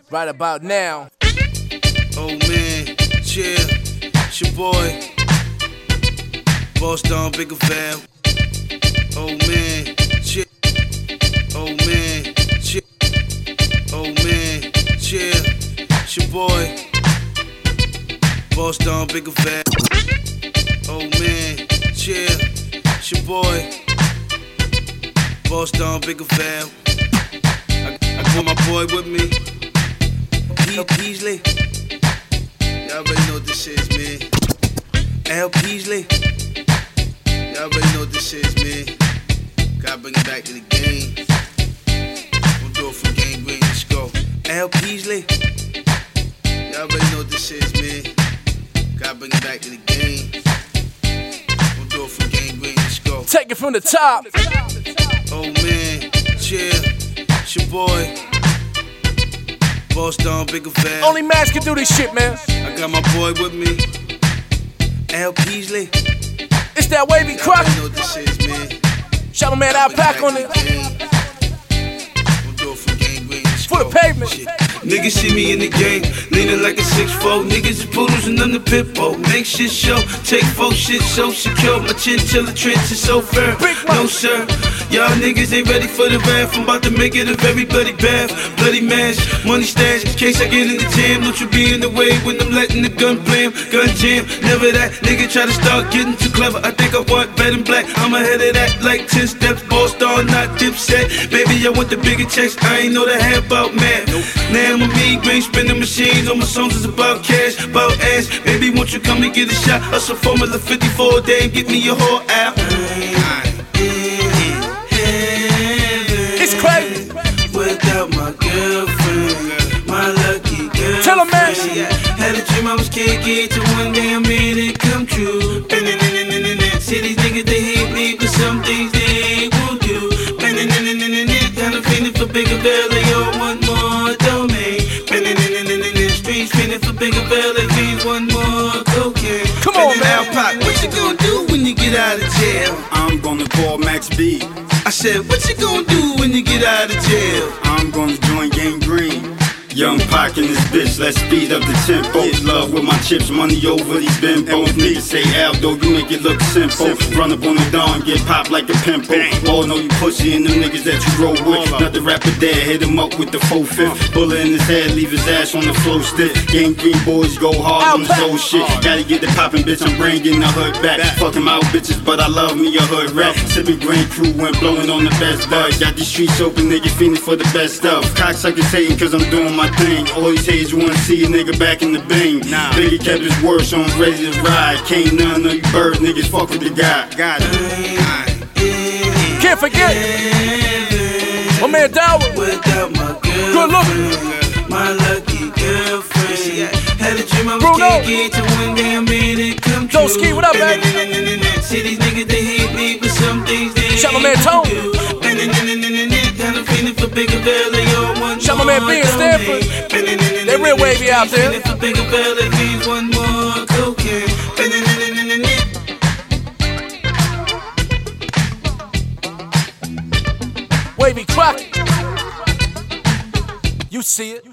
right about now. Oh man, chill, it's your boy, Boss Don Bigger Val. Oh man, chill. Oh man, chill. Oh man, chill, it's your boy, Boss Don Bigger Val. Oh man, chill, it's your boy, Boss Don Bigger Val. I got my boy with me, P. Peasley. Y'all already know what this is, man. L. Peasley. Y'all already know what this is, man. Gotta bring it back to the game. We'll do it from Gang Green, let's go. L. Peasley. Y'all already know what this is, man. Gotta bring it back to the game. We'll do it from Gang Green, let's go. Take it from the top. Oh man, chill, it's your boy, Boss Don Bigger Val. Only Max can do this shit, man. I got my boy with me, L. Peasley. It's that wavy Y'all crock. already know what this is, man. Shout my man Alpac on it. We'll do it from Gang Green, let's For go. the pavement. Shit. Niggas see me in the game, leaning like a 6'4". Niggas is poodles and I'm the pit bull. Make shit show, take folk shit so secure. My chinchilla trench is so firm. No sir, y'all niggas ain't ready for the wrath. I'm about to make it a very bloody bath. Bloody mash, money stash. In case I get in the jam, don't you be in the way when I'm letting the gun blam. Gun jam, never that. Nigga try to start getting too clever. I think I want red and black. I'm ahead of that like 10 steps. Boss Don, not Dipset. Baby, I want the bigger checks. I ain't know the half about mad. Now I'm a big green spinning machines. All my songs is about cash, about ass. Baby, won't you come and get a shot? Hustle Formula 54 day and get me your whole app. It's crazy. Without my girlfriend, my lucky girl. Tell 'em, man. Had a dream I was kicking to one day I made it come true. See these niggas, they hate me, but some things they won't do. Kinda feeling for Bigger Val, they all want more domain. Streets feeling for Bigger Val, they need one more cocaine. Come on, man. Alpac, what you gonna do when you get out of jail? I'm gonna call Max B. I said, what you gonna do when you get out of jail? I'm gonna join Gang Green. Young Pac in this bitch, let's speed up the tempo. Love with my chips, money over these bimbos. Niggas say Aldo, you make it look simple. Run up on the dawn, get popped like a pimple. All know you pussy and them niggas that you roll with. Not the rapper dad, hit him up with the 4-5. Bullet in his head, leave his ass on the floor stiff. Gang Green boys go hard on this old shit. Gotta get the poppin', bitch, I'm bringing the hood back. Fucking out bitches, but I love me a hood rap. Sippin' Grand Crew went blowing on the best bud. Got these streets open, nigga feeling for the best stuff. Cocksuckers hating cause I'm doing my thing. All these haters wanna see a nigga back in the bang. Nigga kept his word, so I'm ready to ride. Can't none of you bird niggas fuck with the guy. Got it. Can't forget my man Dower. Without my Good looking. girlfriend, my lucky girlfriend. Had a dream I was Bruno. kicking to one day I made it come true. Joe Ski, what up, baby? See these niggas, they hate me, but some things they Shout my man Tone. do. Kinda feeling for Bigger Val, they all want Shout my man B in Stanford. They real wavy out there. Feeling for Bigger Val, they need one more cocaine. Wavy crock. You see it.